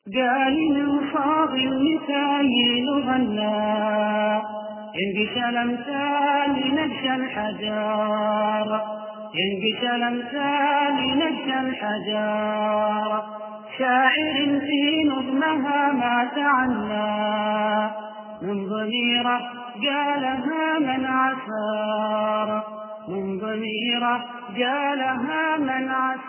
قال الفاضل مثايل غنى ينقش الأمثال نقش الحجار، ينقش الأمثال نقش الحجار. شاعر في نظمها ما تعنى من ضميره قالها من عثار، من ضميره قالها من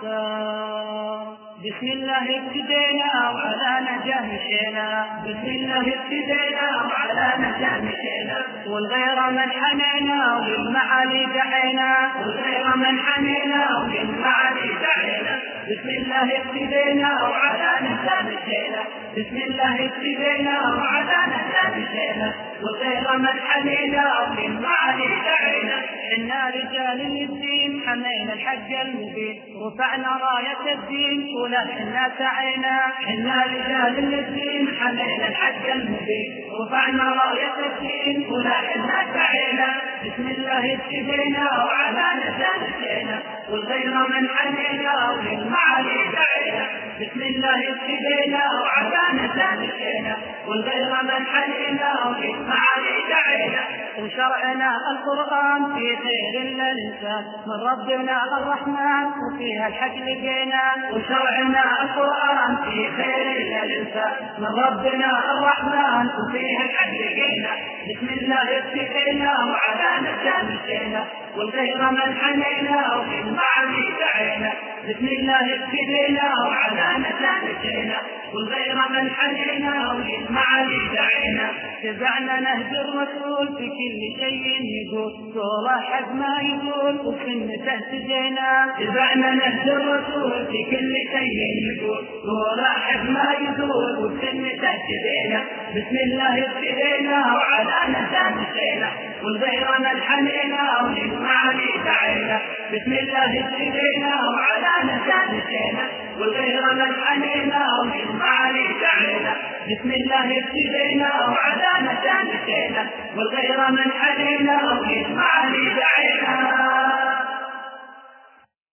عثار. بسم الله ابتدينا وعلى نجاه مشينا، بسم الله ابتدينا وعلى نجاه مشينا، والغير من حنينا وللمعالي دعينا، والغير من حنينا وللمعالي دعينا. بسم الله ابتدينا وعلى نجاه مشينا، بسم الله ابتدينا وعلى نجاه مشينا، والغير من حنينا وللمعالي دعينا. إنا رجال الدين حمينا الحق المبين، رفعنا راية الدين طول حنا سعينا. إنا رجال الدين حمينا الحق المبين، رفعنا راية الدين طول حنا سعينا. بسم الله ابتدينا وعلى نجاه مشينا، والغير من حنينا وللمعالي دعينا. بسم الله ابتدينا وعلى نجاه مشينا، والغير من حنينا وللمعالي دعينا. وشرعنا القرآن في خير للإنسان من ربنا الرحمن وفيها الحق لقينا. وشرعنا القرآن في خير للإنسان من ربنا الرحمن وفيها الحق لقينا. بسم الله ابتدينا وعلى نجاه مشينا، والغير من حنينا وللمعالي دعينا. بسم الله ابتدينا وعلى نجاه مشينا، والغير من حنينا وللمعالي دعينا. تبعنا نهج الرسول في كل شيء يقول، صوره حق ما يقول وسنته اهتدينا. تبعنا نهج الرسول في كل شيء يقول، صوره حق ما يقول وسنته اهتدينا. بسم الله ابتدينا وعلى نجاه مشينا، والغير من حنينا وللمعالي دعينا. بسم الله ابتدينا وعلى نجاه مشينا، والغير من حنينا وللمعالي دعينا. بسم الله ابتدينا وعلى نجاه مشينا، والغير من حنينا وللمعالي دعينا.